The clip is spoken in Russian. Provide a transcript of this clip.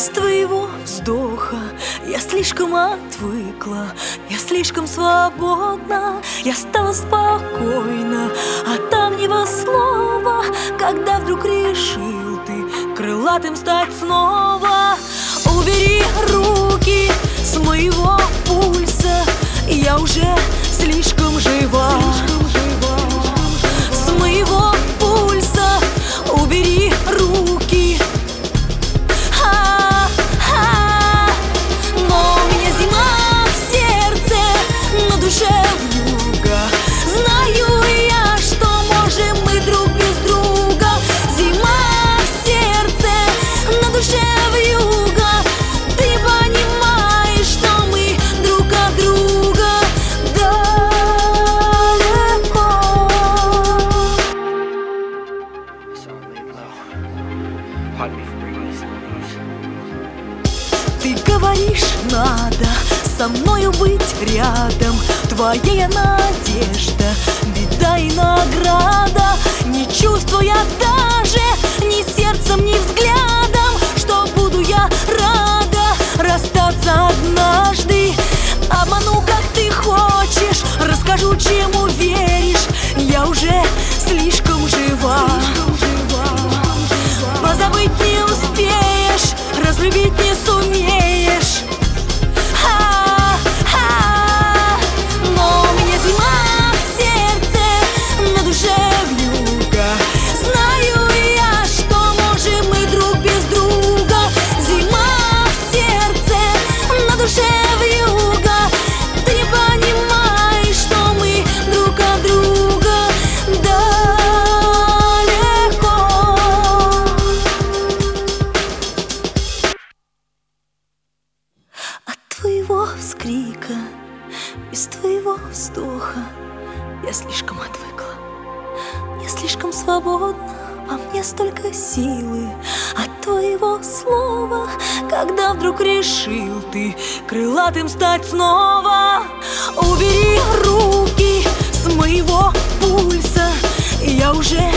Без твоего вздоха я слишком отвыкла, я слишком свободна, я стала спокойна от давнего слова, когда вдруг решил ты крылатым стать снова. Убери руки с моего пульса, я уже слишком жива. С моего пульса убери руки. Но у меня зима в сердце, на душе вьюга. Знаю я, что можем мы друг без друга. Зима в сердце, на душе вьюга. Ты понимаешь, что мы друг от друга далеко. Ты говоришь, надо со мною быть рядом. Твоя надежда, беда и награда. Не чувствуя даже ни сердцем, ни взглядом, что буду я рада расстаться однажды. Обману, как ты хочешь, расскажу, чему веришь. Я уже слишком жива. Позабыть не успеешь, разлюбить не сумеешь. Но у меня зима в сердце, на душе вьюга. Знаю я, что можем мы друг без друга. Зима в сердце, на душе вьюга. Ты понимаешь, что мы друг от друга далеко. От твоего вскрика, без твоего вздоха я слишком отвыкла, я слишком свободна, во мне столько силы от твоего слова, когда вдруг решил ты крылатым стать снова. Убери руки с моего пульса, я уже